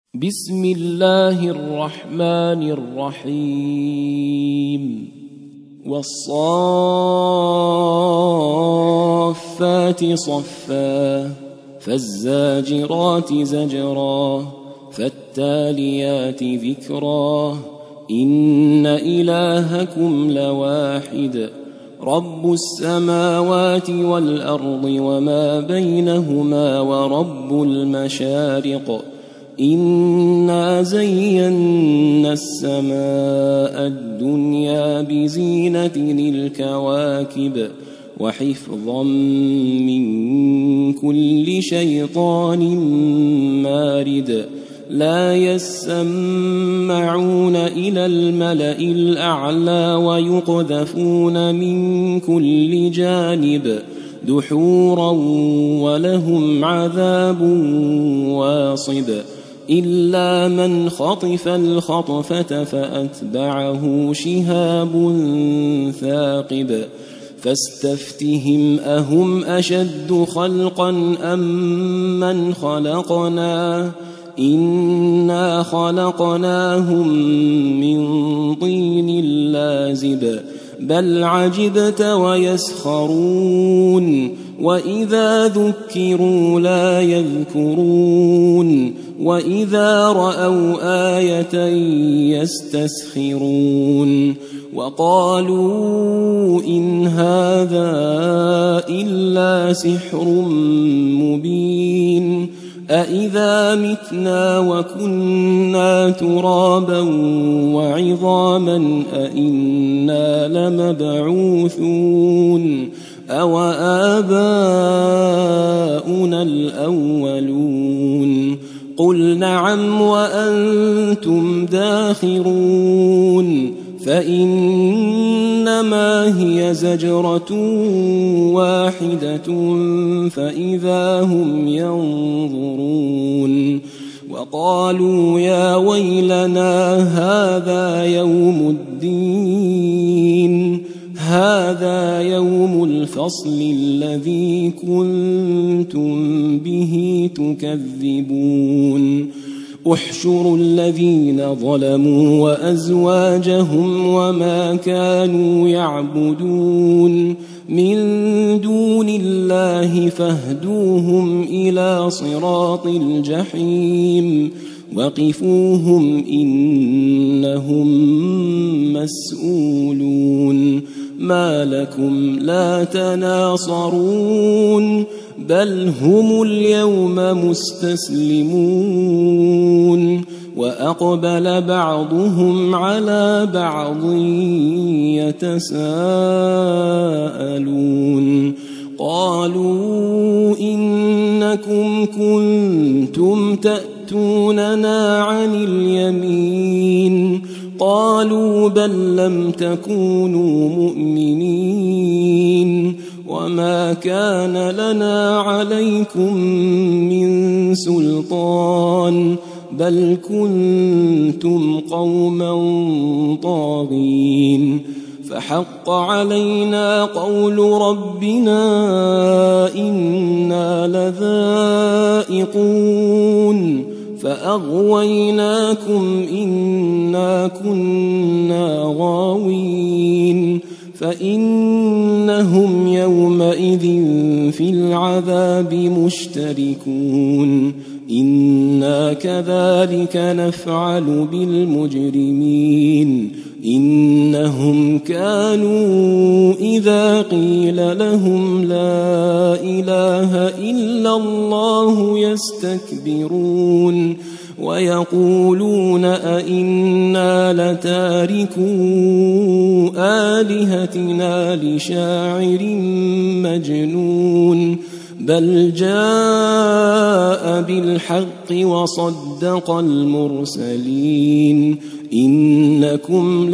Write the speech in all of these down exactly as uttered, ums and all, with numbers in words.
بسم الله الرحمن الرحيم والصافات صفا فالزاجرات زجرا فالتاليات ذكرا إن إلهكم لواحد رب السماوات والأرض وما بينهما ورب المشارق إنا زينا السماء الدنيا بزينة الكواكب وحفظا من كل شيطان مارد لا يسمعون إلى الملأ الأعلى ويقذفون من كل جانب دحورا ولهم عذاب واصب إلا من خطف الخطفة فأتبعه شهاب ثاقب فاستفتهم أهم أشد خلقا أم من خلقنا إنا خلقناهم من طين لازب بل عجبت ويسخرون وإذا ذكروا لا يذكرون وإذا رأوا آية يستسخرون وقالوا إن هذا إلا سحر مبين أإذا متنا وكنا ترابا وعظاما أإنا لمبعوثون أو آباؤنا الأولون قل نعم وأنتم داخرون فإنما هي زجرة واحدة فإذا هم ينظرون وقالوا يا ويلنا هذا يوم الدين هذا يوم الفصل الذي كنتم به تكذبون احشروا الذين ظلموا وأزواجهم وما كانوا يعبدون من دون الله فاهدوهم إلى صراط الجحيم وقفوهم إنهم مسؤولون ما لكم لا تناصرون بل هم اليوم مستسلمون وأقبل بعضهم على بعض يتساءلون قالوا إنكم كنتم تأتوننا عن اليمين قالوا بل لم تكونوا مؤمنين وما كان لنا عليكم من سلطان بل كنتم قوما طاغين فحق علينا قول ربنا إنا لذائقون فأغويناكم إنا كنا غاوين فإنهم يومئذ في العذاب مشتركون إنا كذلك نفعل بالمجرمين إنهم كانوا إذا قيل لهم لا إله إلا الله يستكبرون ويقولون أئنا لتاركو آلهتنا لشاعر مجنون بل جاء بالحق وصدق المرسلين إنكم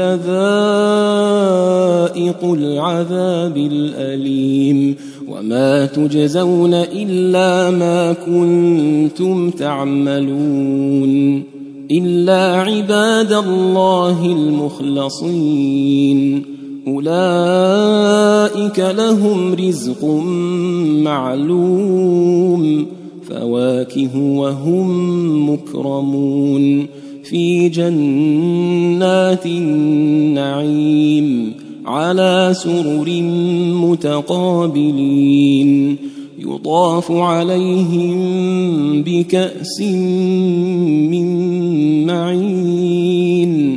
لذائق العذاب الأليم وما تجزون إلا ما كنتم تعملون إلا عباد الله المخلصين أولئك لهم رزق معلوم فواكه وهم مكرمون في جنات النعيم على سرر متقابلين يطاف عليهم بكأس من معين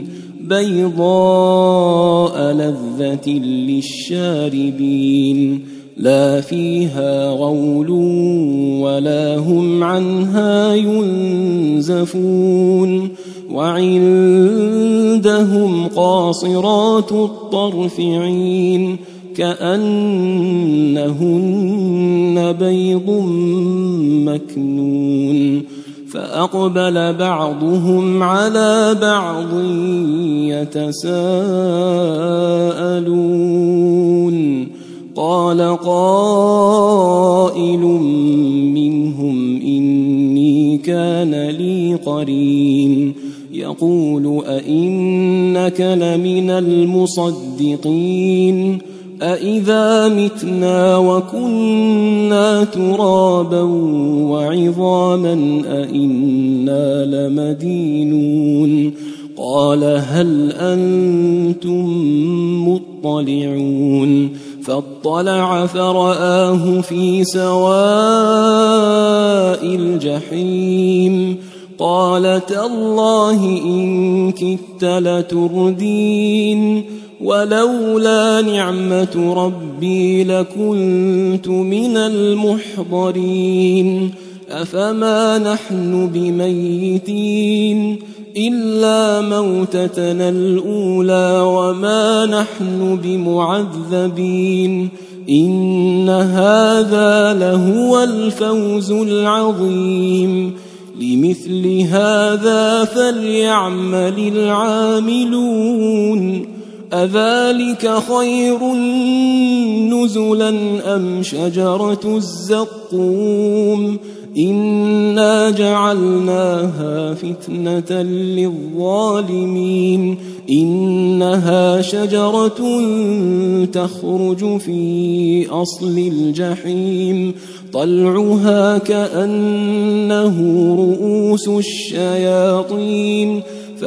بيضاء لذة للشاربين لا فيها غول ولا هم عنها ينزفون وعندهم قاصرات الطرف عين كأنهن بيض مكنون فأقبل بعضهم على بعض يتساءلون قال قائل منهم إني كان لي قرين يقول أئنك لمن المصدقين أإذا متنا وكنا ترابا وعظاما أإنا لمدينون قال هل أنتم مطلعون فاطلع فرآه في سواء الجحيم قال تالله إن كدت لتردين ولولا نعمة ربي لكنت من المحضرين أفما نحن بميتين إلا موتتنا الأولى وما نحن بمعذبين إن هذا لهو الفوز العظيم لمثل هذا فليعمل العاملون أذلك خير نزلا أم شجرة الزقوم إنا جعلناها فتنة للظالمين إنها شجرة تخرج في أصل الجحيم طلعها كأنه رؤوس الشياطين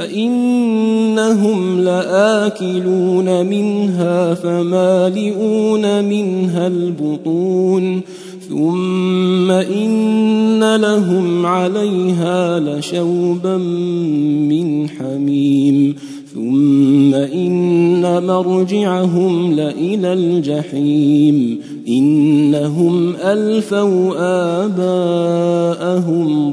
فإنهم لآكلون منها فمالئون منها البطون ثم إن لهم عليها لشوبا من حميم ثم إن مرجعهم لإلى الجحيم إنهم ألفوا آباءهم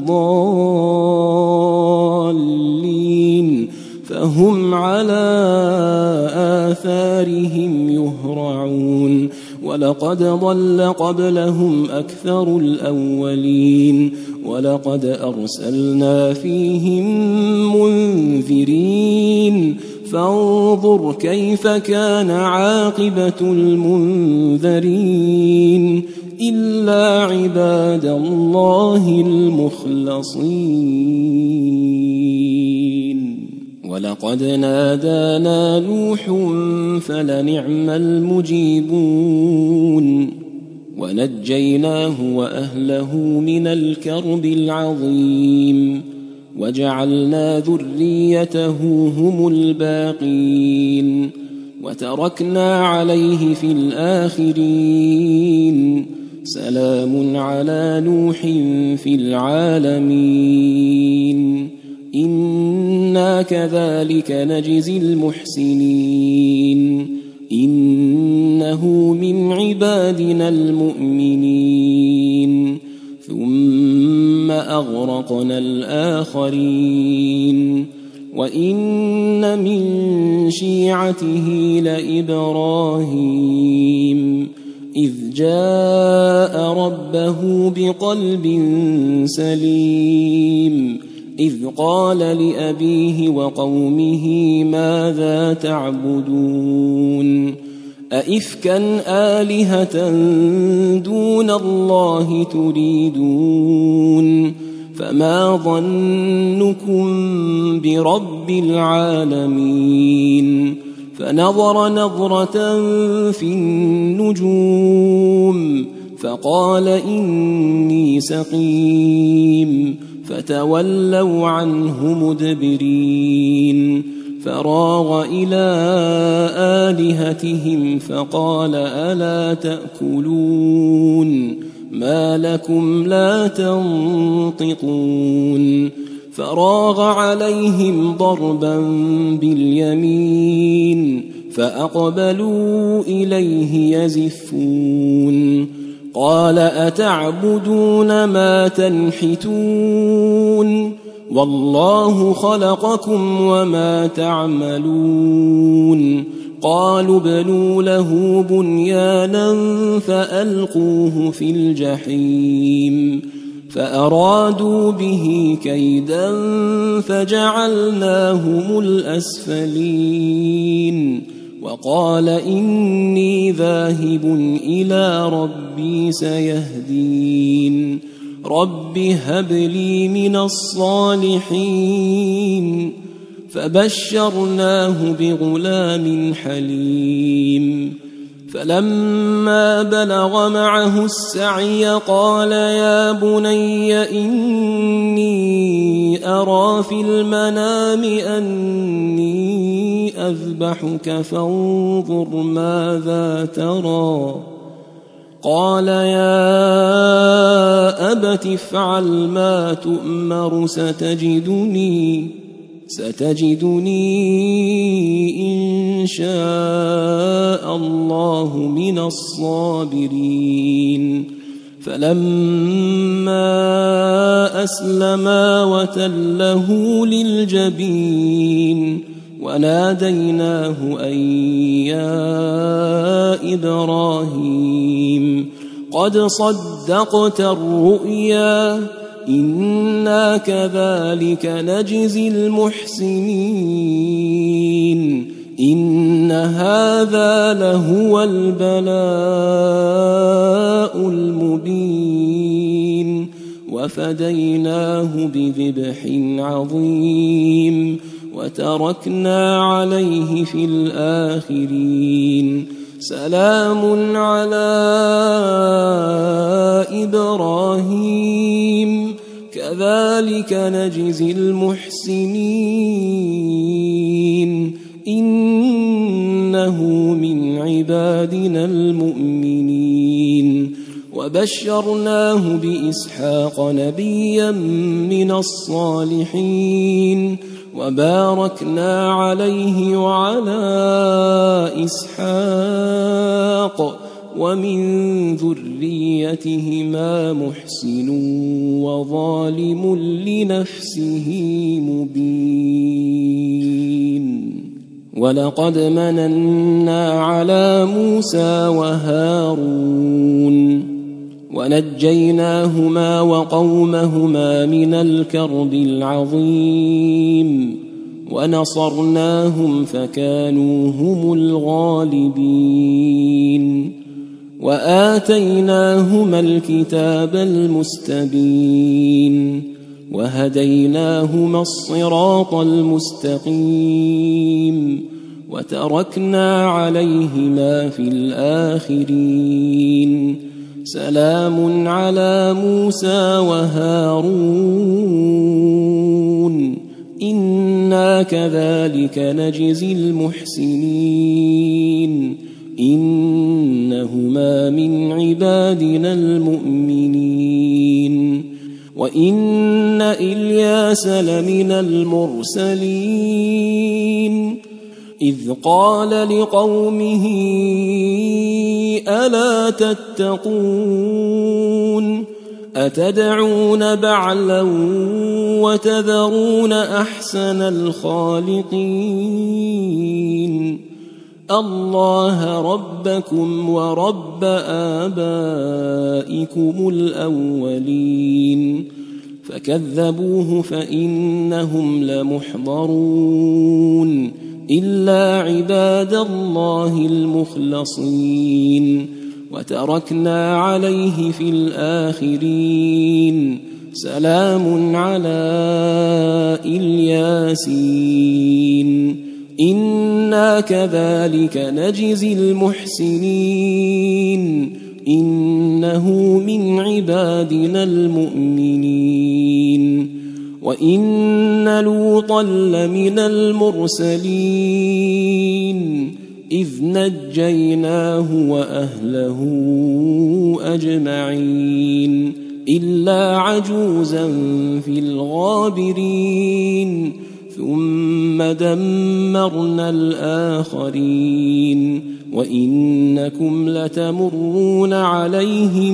ضالين فهم على آثارهم يهرعون ولقد ضل قبلهم أكثر الأولين ولقد أرسلنا فيهم منذرين فانظر كيف كان عاقبة المنذرين إلا عباد الله المخلصين ولقد نادانا نوح فلنعم المجيبون ونجيناه وأهله من الكرب العظيم وجعلنا ذريته هم الباقين وتركنا عليه في الآخرين سلام على نوح في العالمين إنا كذلك نجزي المحسنين إنه من عبادنا المؤمنين ثم أغرقنا الآخرين وإن من شيعته لإبراهيم إذ جاء ربه بقلب سليم إذ قال لأبيه وقومه ماذا تعبدون أئفكا آلهة دون الله تريدون فما ظنكم برب العالمين فنظر نظرة في النجوم فقال إني سقيم فتولوا عنه مدبرين فراغ إلى آلهتهم فقال ألا تأكلون ما لكم لا تنطقون فراغ عليهم ضربا باليمين فأقبلوا إليه يزفون قال أتعبدون ما تنحتون والله خلقكم وما تعملون قالوا ابنوا له بنيانا فألقوه في الجحيم فأرادوا به كيدا فجعلناهم الأسفلين وقال إني ذاهب إلى ربي سيهدين رب هب لي من الصالحين فبشرناه بغلام حليم فلما بلغ معه السعي قال يا بني إني أرى في المنام أني أذبحك فانظر ماذا ترى قال يا أبت افعل ما تؤمر ستجدني ستجدني إن شاء الله من الصابرين فلما أسلما وتله للجبين وناديناه أن يا إبراهيم قد صدقت الرؤيا إنا كذلك نجزي المحسنين إن هذا لهو البلاء المبين وفديناه بذبح عظيم وتركنا عليه في الآخرين سلام على إبراهيم كذلك نجزي المحسنين إنه من عبادنا المؤمنين وبشرناه بإسحاق نبيا من الصالحين وباركنا عليه وعلى إسحاق ومن ذريتهما محسن وظالم لنفسه مبين ولقد مننا على موسى وهارون ونجيناهما وقومهما من الكرب العظيم ونصرناهم فكانوا هم الغالبين وآتيناهما الكتاب المستبين وهديناهما الصراط المستقيم وتركنا عليهما في الآخرين سلام على موسى وهارون إنا كذلك نجزي المحسنين إنهما من عبادنا المؤمنين وإن إلياس لمن المرسلين إذ قال لقومه ألا تتقون أتدعون بعلا وتذرون أحسن الخالقين الله ربكم ورب آبائكم الأولين فكذبوه فإنهم لمحضرون إلا عباد الله المخلصين وتركنا عليه في الآخرين سلام على الياسين إنا كذلك نجزي المحسنين إنه من عبادنا المؤمنين وإن لوطا لمن المرسلين إذ نجيناه وأهله أجمعين إلا عجوزا في الغابرين ثم دمرنا الآخرين وإنكم لتمرون عليهم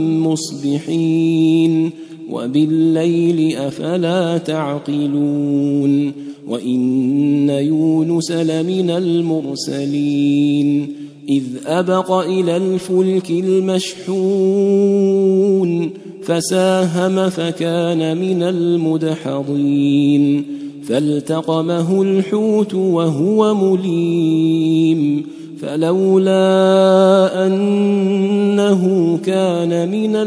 مصبحين وبالليل أفلا تعقلون وإن يونس لمن المرسلين إذ أبق إلى الفلك المشحون فساهم فكان من المدحضين فالتقمه الحوت وهو مليم فلولا أنه كان من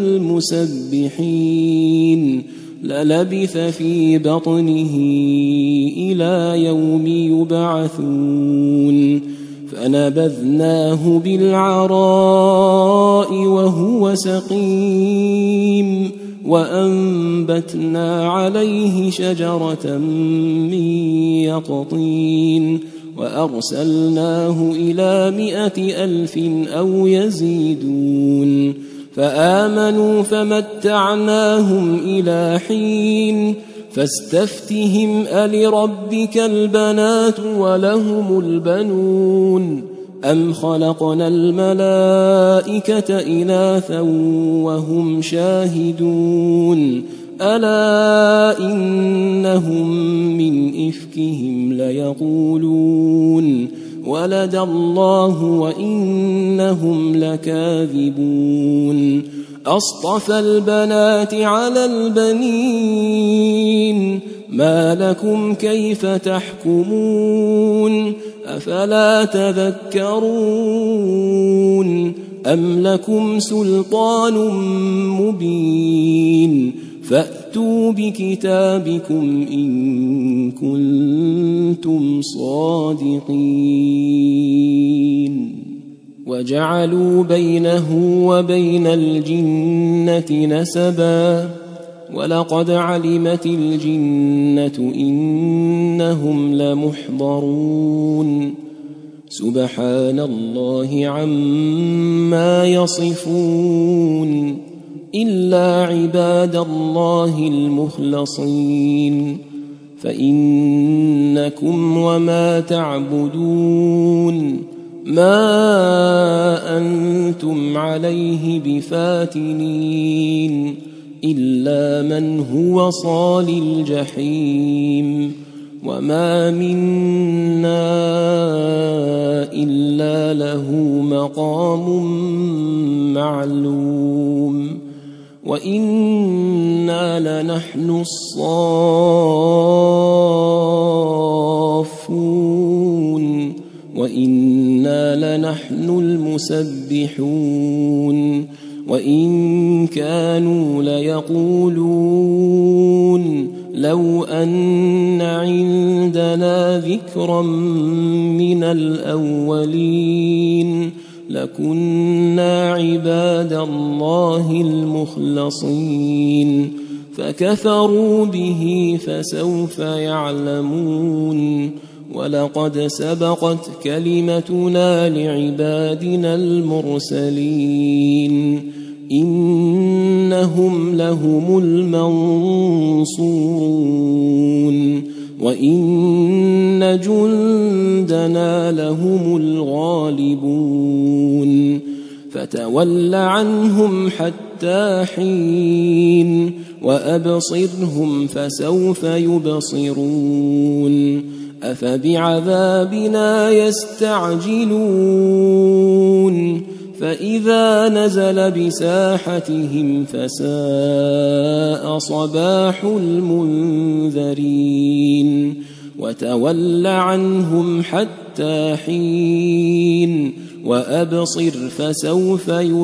المسبحين للبث في بطنه إلى يوم يبعثون فنبذناه بالعراء وهو سقيم وأنبتنا عليه شجرة من يقطين وأرسلناه إلى مائة ألف أو يزيدون فآمنوا فمتعناهم إلى حين فاستفتهم ألربك البنات ولهم البنون أم خلقنا الملائكة إناثا وهم شاهدون ألا إنهم من إفكهم ليقولون ولد الله وإنهم لكاذبون أصطفى البنات على البنين ما لكم كيف تحكمون أفلا تذكرون أم لكم سلطان مبين فأتوا بكتابكم إن كنتم صادقين وجعلوا بينه وبين الجنة نسبا ولقد علمت الجنة إنهم لمحضرون سبحان الله عما يصفون إلا عباد الله المخلصين فإنكم وما تعبدون ما أنتم عليه بفاتنين إلا من هو صال الجحيم وما منا إلا له مقام معلوم وإنا لنحن الصافون وإنا لنحن المسبحون وإن كانوا ليقولون لو أن عندنا ذكرا من الأولين لكنا عباد الله المخلصين فكفروا به فسوف يعلمون ولقد سبقت كلمتنا لعبادنا المرسلين إنهم لهم المنصورون وإن جندنا لهم الغالبون فتول عنهم حتى حين وأبصرهم فسوف يبصرون أفبعذابنا يستعجلون فإذا نزل بساحتهم فساء صباح المنذرين وتول عنهم حتى حين وأبصر فسوف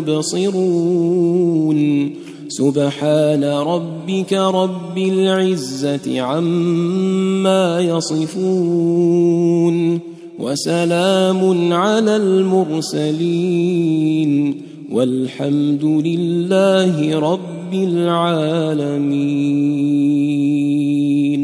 يبصرون سبحان ربك رب العزة عما يصفون وسلام على المرسلين والحمد لله رب العالمين.